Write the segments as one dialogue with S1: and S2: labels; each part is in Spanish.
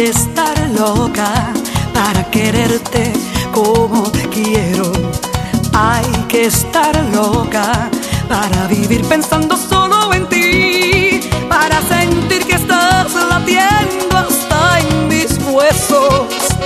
S1: que estar loca para quererte como te quiero. Hay que estar loca para vivir pensando solo en ti, para sentir que estás latiendo hasta en mis huesos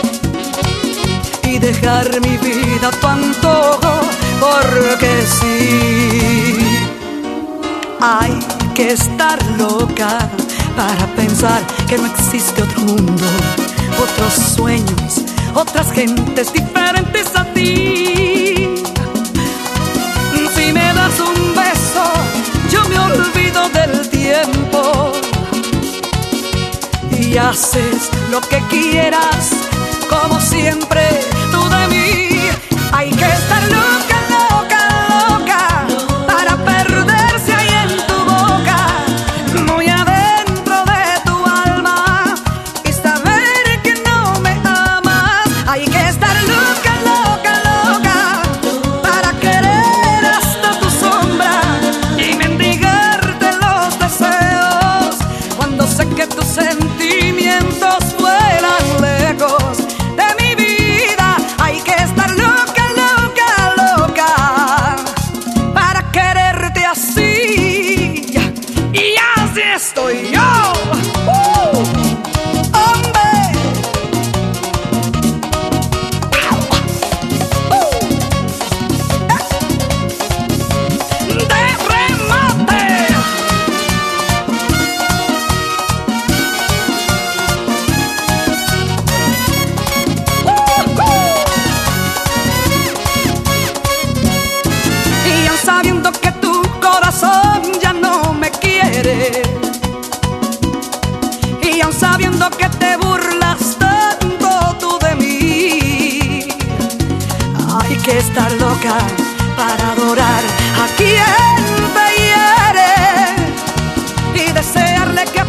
S1: y dejar mi vida a tu antojo, porque sí. Hay que estar loca para pensar que no existe otro mundo, otros sueños, otras gentes diferentes a ti. Si me das un beso, yo me olvido del tiempo y haces lo que quieras, como siempre tú de mí. Hay que estar loca, loca, loca para perderse ahí en tu boca, muy adentro de tu alma, y saber que no me amas. Hay que estar loca, loca, loca para querer hasta tu sombra y mendigarte los deseos cuando sé que tus sentimientos vuelan lejos de mi vida. Hay que estar loca, loca, loca para quererte así, y así estoy yo. Hombre, de remate. Y aun sabiendo que tu corazón ya no me quiere, y aun sabiendo que te burlas tanto tú de mí, hay que estar loca para adorar a quien te hiere y desearle que